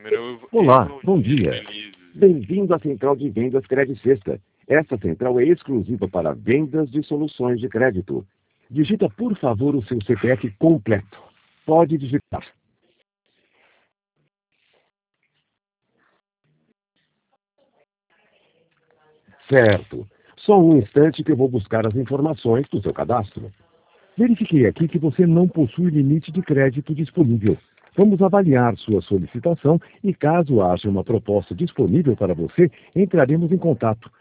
Olá, bom dia. Bem-vindo à Central de Vendas Credit Sexta. Esta central é exclusiva para vendas de soluções de crédito. Digita, por favor, o seu CPF completo. Pode digitar. Certo. Só um instante que eu vou buscar as informações do seu cadastro. Verifiquei aqui que você não possui limite de crédito disponível. Vamos avaliar sua solicitação e, caso haja uma proposta disponível para você, entraremos em contato.